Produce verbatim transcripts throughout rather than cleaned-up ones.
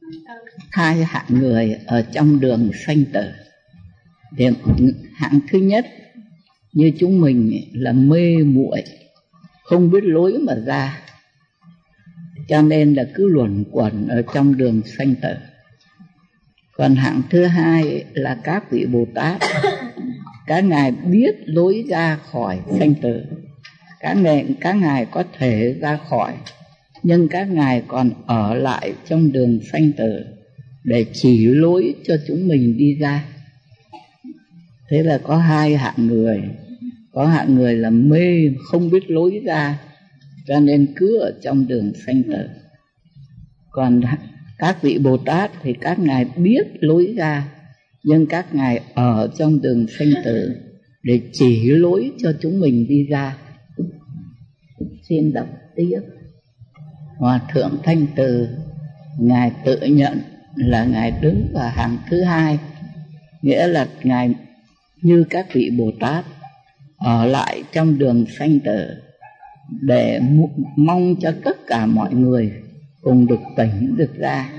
hai hạng người ở trong đường sanh tử. Điểm hạng thứ nhất, như chúng mình là mê muội, không biết lối mà ra, cho nên là cứ luẩn quẩn ở trong đường sanh tử. Còn hạng thứ hai là các vị Bồ Tát, các ngài biết lối ra khỏi sanh tử, các ngài, các ngài có thể ra khỏi, nhưng các ngài còn ở lại trong đường sanh tử để chỉ lối cho chúng mình đi ra. Thế là có hai hạng người. Có hạng người là mê, không biết lối ra, cho nên cứ ở trong đường sanh tử. Còn các vị Bồ Tát thì các ngài biết lối ra, nhưng các ngài ở trong đường sanh tử để chỉ lối cho chúng mình đi ra. Xin đọc tiếp. Hòa thượng Thanh Từ, ngài tự nhận là ngài đứng vào hàng thứ hai, nghĩa là ngài như các vị Bồ Tát ở lại trong đường sanh tử để mong cho tất cả mọi người cùng được tỉnh được ra,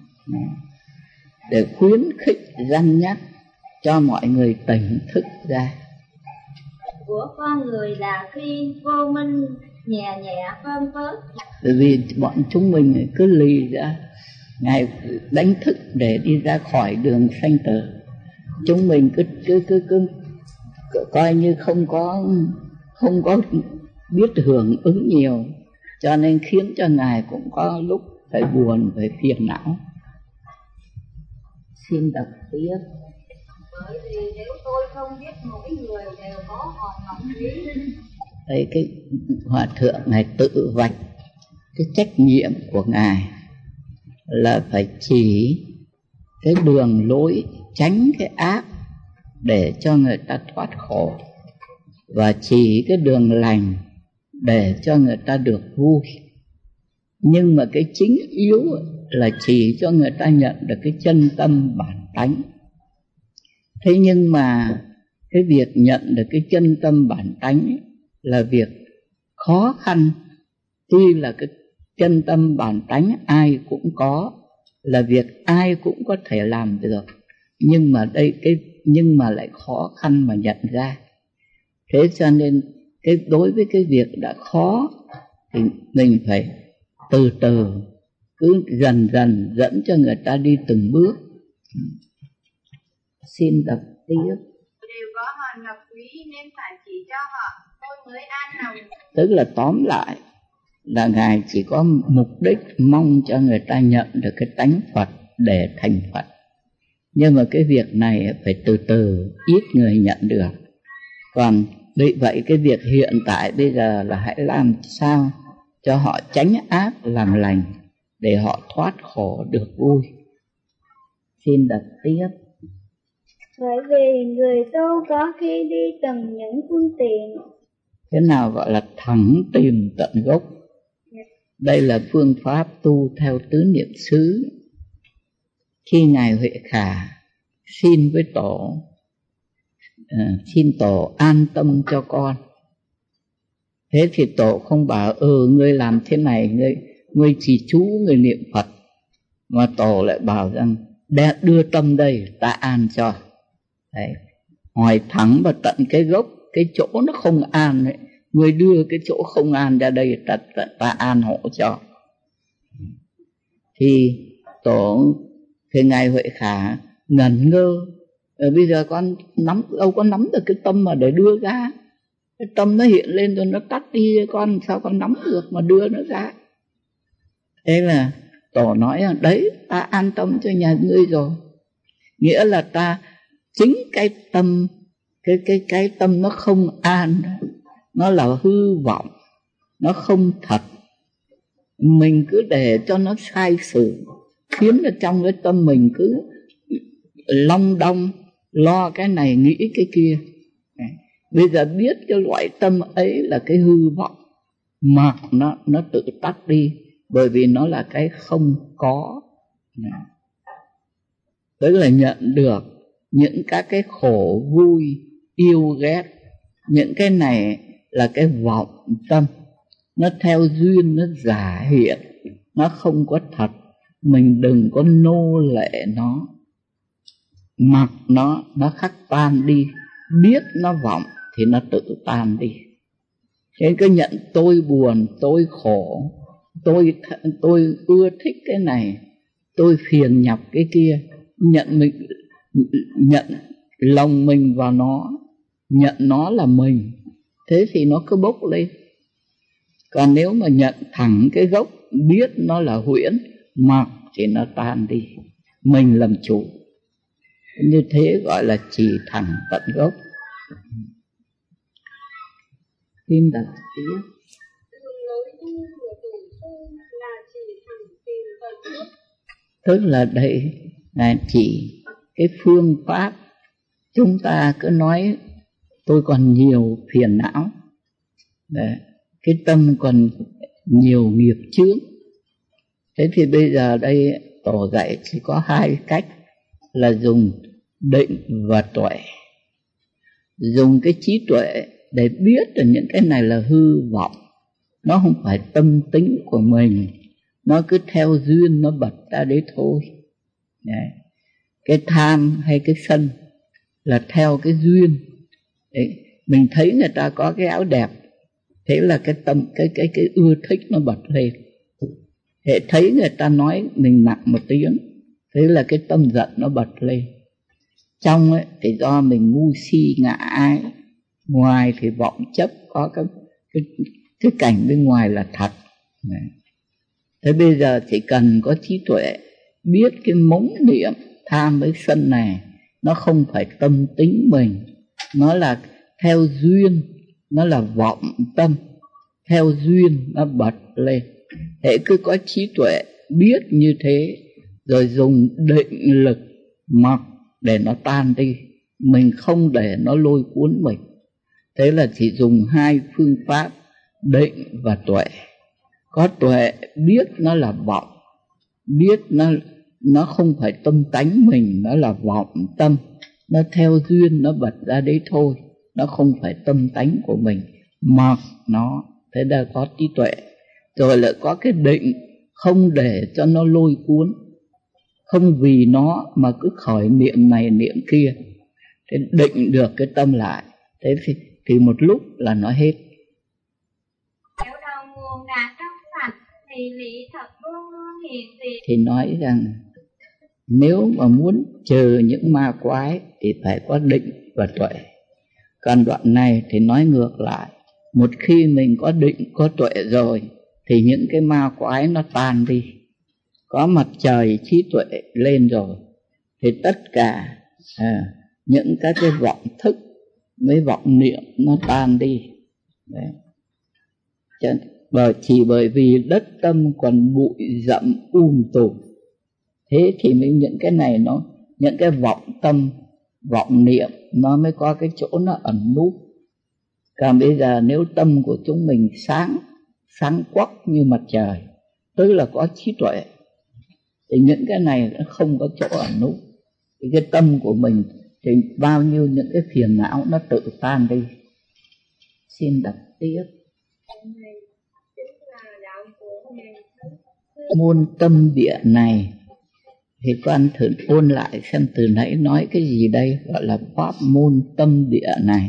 để khuyến khích răn nhắc cho mọi người tỉnh thức ra. Của con người là khi vô minh nhẹ nhẹ phân phớt. Bởi vì bọn chúng mình cứ lì ra, ngài đánh thức để đi ra khỏi đường sanh tử. Chúng mình cứ cứ cứ, cứ, cứ coi như không có không có biết hưởng ứng nhiều, cho nên khiến cho ngài cũng có lúc phải buồn, phải phiền não. Xin đọc tiếp. Bởi vì nếu tôi không biết mỗi người đều có hòn ngọc quý. Đấy, cái hòa thượng ngài tự vạch cái trách nhiệm của ngài là phải chỉ cái đường lối, tránh cái ác để cho người ta thoát khổ, và chỉ cái đường lành để cho người ta được vui. Nhưng mà cái chính yếu là chỉ cho người ta nhận được cái chân tâm bản tánh. Thế nhưng mà cái việc nhận được cái chân tâm bản tánh là việc khó khăn. Tuy là cái chân tâm bản tánh ai cũng có, là việc ai cũng có thể làm được, nhưng mà đây cái nhưng mà lại khó khăn mà nhận ra. Thế cho nên cái đối với cái việc đã khó thì mình phải từ từ, cứ dần dần dẫn cho người ta đi từng bước. Xin đọc tiếp. Đều có hòn ngọc quý nên phải chỉ cho họ, tôi mới an lòng. Tức là tóm lại là ngài chỉ có mục đích mong cho người ta nhận được cái tánh Phật để thành Phật. Nhưng mà cái việc này phải từ từ, ít người nhận được. Còn vì vậy cái việc hiện tại bây giờ là hãy làm sao cho họ tránh ác làm lành, để họ thoát khổ được vui. Xin đọc tiếp. Bởi vì người tu có khi đi từng những phương tiện. Thế nào gọi là thẳng tìm tận gốc? Đây là phương pháp tu theo tứ niệm xứ. Khi ngài Huệ Khả xin với tổ, uh, xin tổ an tâm cho con. Thế thì tổ không bảo ừ ngươi làm thế này, ngươi ngươi trì chú, ngươi niệm Phật, mà tổ lại bảo rằng để đưa tâm đây ta an cho. Đấy, hỏi thẳng vào tận cái gốc, cái chỗ nó không an ấy, ngươi đưa cái chỗ không an ra đây ta, ta, ta an hộ cho. Thì tổ thì ngài Huệ Khả ngẩn ngơ, rồi bây giờ con nắm đâu có nắm được cái tâm mà để đưa ra. Cái tâm nó hiện lên rồi nó tắt đi, con sao con nắm được mà đưa nó ra. Thế là tổ nói là đấy, ta an tâm cho nhà ngươi rồi. Nghĩa là ta chính cái tâm, cái cái cái tâm nó không an, nó là hư vọng, nó không thật. Mình cứ để cho nó sai sự, khiến cho trong cái tâm mình cứ long đong, lo cái này nghĩ cái kia. Bây giờ biết cái loại tâm ấy là cái hư vọng, mà nó, nó tự tắt đi, bởi vì nó là cái không có. Tức là nhận được những các cái khổ vui, yêu ghét, những cái này là cái vọng tâm. Nó theo duyên, nó giả hiện, nó không có thật. mình đừng có nô lệ nó, mặc nó, nó khắc tan đi. Biết nó vọng thì nó tự tan đi. Thế cứ nhận tôi buồn, tôi khổ, tôi tôi ưa thích cái này, tôi phiền nhọc cái kia, nhận mình nhận lòng mình vào nó, nhận nó là mình, thế thì nó cứ bốc lên. Còn nếu mà nhận thẳng cái gốc, biết nó là huyễn, mặc thì nó tan đi, mình làm chủ. Như thế gọi là chỉ thẳng tận gốc. Tim đặt tiếp. Tức là đây là chỉ cái phương pháp. Chúng ta cứ nói tôi còn nhiều phiền não, đấy, cái tâm còn nhiều nghiệp chướng. Thế thì bây giờ đây tổ dạy chỉ có hai cách là dùng định và tuệ. Dùng cái trí tuệ để biết được những cái này là hư vọng, nó không phải tâm tính của mình, nó cứ theo duyên nó bật ra đấy thôi. Đấy. Cái tham hay cái sân là theo cái duyên. Đấy. Mình thấy người ta có cái áo đẹp, thế là cái tâm cái cái cái ưa thích nó bật lên. Thế thấy người ta nói mình nặng một tiếng, thế là cái tâm giận nó bật lên. Trong ấy thì do mình ngu si ngã ái, ngoài thì vọng chấp, có cái cái cái cảnh bên ngoài là thật. Đấy. Thế bây giờ chỉ cần có trí tuệ, biết cái mống niệm tham với sân này nó không phải tâm tính mình, nó là theo duyên, nó là vọng tâm, theo duyên nó bật lên. Thế cứ có trí tuệ biết như thế, rồi dùng định lực mặc để nó tan đi, mình không để nó lôi cuốn mình. Thế là chỉ dùng hai phương pháp, định và tuệ. Có tuệ biết nó là vọng, biết nó nó không phải tâm tánh mình, nó là vọng tâm, nó theo duyên nó bật ra đấy thôi, nó không phải tâm tánh của mình, mặc nó. Thế là có trí tuệ. Rồi lại có cái định, không để cho nó lôi cuốn, không vì nó mà cứ khởi niệm này niệm kia. Thế định được cái tâm lại, thế thì, thì một lúc là nó hết. Nếu đầu nguồn đã trong sạch thì lý thật luôn luôn hiện tiền. Thì nói rằng nếu mà muốn trừ những ma quái thì phải có định và tuệ. Còn đoạn này thì nói ngược lại, một khi mình có định có tuệ rồi thì những cái ma quái nó tan đi. Có mặt trời trí tuệ lên rồi thì tất cả à, những cái cái vọng thức với vọng niệm nó tan đi. Đấy. Bởi chỉ bởi vì đất tâm còn bụi rậm um tùm, thế thì mới những cái này nó, những cái vọng tâm, vọng niệm nó mới có cái chỗ nó ẩn núp. Còn bây giờ nếu tâm của chúng mình sáng, sáng quắc như mặt trời, tức là có trí tuệ, thì những cái này nó không có chỗ ẩn núp. Thì cái tâm của mình thì bao nhiêu những cái phiền não nó tự tan đi. Xin đọc tiếp. Môn tâm địa này thì con thử ôn lại xem từ nãy nói cái gì đây, gọi là pháp môn tâm địa này.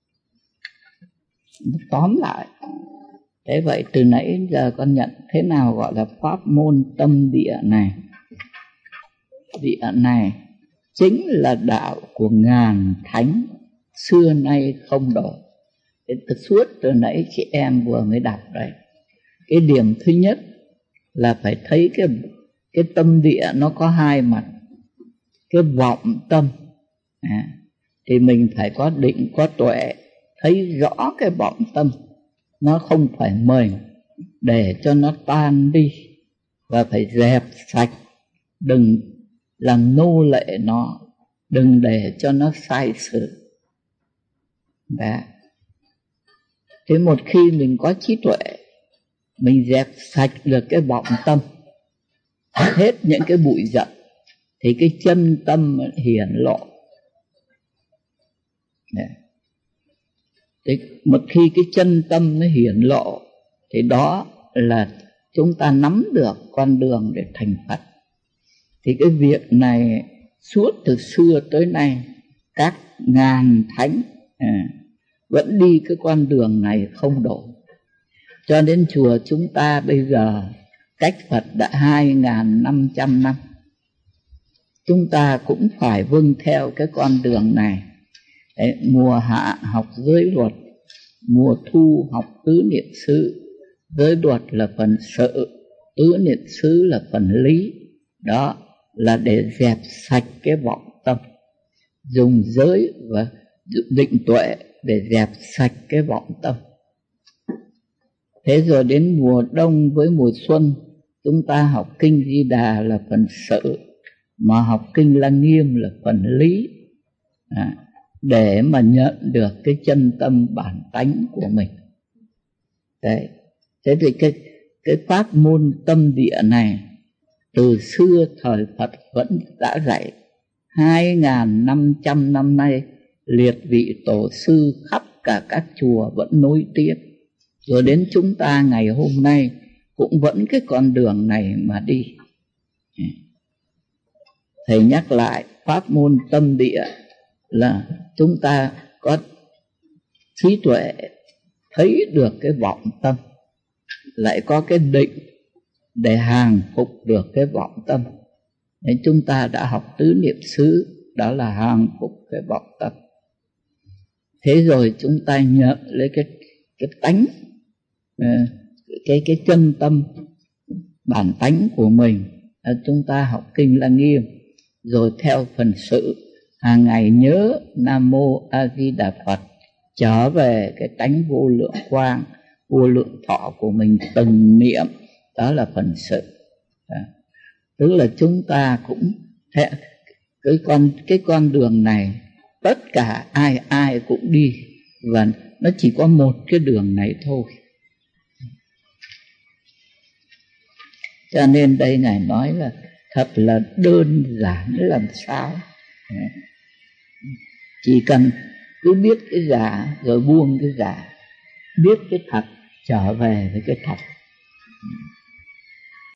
Tóm lại, thế vậy từ nãy giờ con nhận thế nào gọi là pháp môn tâm địa này? Địa này chính là đạo của ngàn thánh xưa nay không đổi. Từ suốt từ nãy chị em vừa mới đọc đây. Cái điểm thứ nhất là phải thấy cái, cái tâm địa nó có hai mặt. Cái vọng tâm à, thì mình phải có định, có tuệ, thấy rõ cái vọng tâm nó không phải mình, để cho nó tan đi, và phải dẹp sạch, đừng làm nô lệ nó, đừng để cho nó sai sự. Đấy. Thế một khi mình có trí tuệ, mình dẹp sạch được cái vọng tâm, hết những cái bụi rậm, thì cái chân tâm hiển lộ. Đấy. Thì một khi cái chân tâm nó hiển lộ thì đó là chúng ta nắm được con đường để thành Phật. Thì cái việc này suốt từ xưa tới nay các ngàn thánh à, vẫn đi cái con đường này không đổi. Cho đến chùa chúng ta bây giờ cách Phật đã hai nghìn năm trăm năm, chúng ta cũng phải vâng theo cái con đường này. Đấy, mùa hạ học giới luật, mùa thu học tứ niệm xứ. Giới luật là phần sự, tứ niệm xứ là phần lý. Đó là để dẹp sạch cái vọng tâm, dùng giới và định tuệ để dẹp sạch cái vọng tâm. Thế rồi đến mùa đông với mùa xuân, chúng ta học kinh Di Đà là phần sự, mà học kinh Lăng Nghiêm là phần lý, à, để mà nhận được cái chân tâm bản tánh của mình. Đấy. Thế thì cái, cái pháp môn tâm địa này từ xưa thời Phật vẫn đã dạy. Hai nghìn năm trăm năm nay liệt vị tổ sư khắp cả các chùa vẫn nối tiếp. Rồi đến chúng ta ngày hôm nay cũng vẫn cái con đường này mà đi. Thầy nhắc lại pháp môn tâm địa là chúng ta có trí tuệ thấy được cái vọng tâm, lại có cái định để hàng phục được cái vọng tâm. Nên chúng ta đã học tứ niệm xứ, đó là hàng phục cái vọng tâm. Thế rồi chúng ta nhận lấy cái cái tánh, cái cái chân tâm bản tánh của mình. Chúng ta học kinh Lăng Nghiêm, rồi theo phần sự hàng ngày nhớ Nam Mô A Di Đà Phật, trở về cái tánh vô lượng quang, vô lượng thọ của mình từng niệm. Đó là phần sự. Đó. Tức là chúng ta cũng thế, cái con cái con đường này tất cả ai ai cũng đi, và nó chỉ có một cái đường này thôi. Cho nên đây Ngài nói là thật là đơn giản làm sao. Chỉ cần cứ biết cái giả rồi buông cái giả, biết cái thật trở về với cái thật.